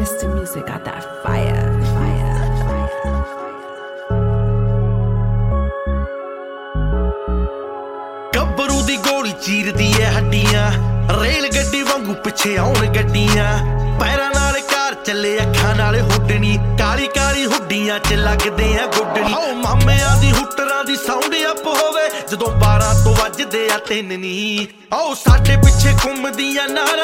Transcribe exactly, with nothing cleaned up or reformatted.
Mister Music got that fire, fire, fire. ਗੱਭਰੂ ਦੀ ਗੋਲੀ ਚੀਰਦੀ ਐ ਹੱਡੀਆਂ, ਰੇਲ ਗੱਡੀ ਵਾਂਗੂ ਪਿੱਛੇ ਆਉਣ ਗੱਡੀਆਂ, ਪੈਰਾਂ ਨਾਲ ਕਾਰ ਚੱਲੇ ਅੱਖਾਂ ਨਾਲ ਹੁੱਡਣੀ, ਕਾਲੀ ਕਾਲੀ ਹੁੱਡੀਆਂ ਚ ਲੱਗਦੇ ਆ ਗੁੱਡਣੀ। ਓ ਮਾਮਿਆਂ ਦੀ ਹੁੱਟਰਾਂ ਦੀ ਸਾਊਂਡ ਅਪ ਹੋਵੇ ਜਦੋਂ ਬਾਰਾਂ ਤੋਂ ਵੱਜਦੇ ਆ ਤਿੰਨ ਨੀ। ਓ ਸਾਡੇ ਪਿੱਛੇ ਘੁੰਮਦੀਆਂ ਨਾਰਾਂ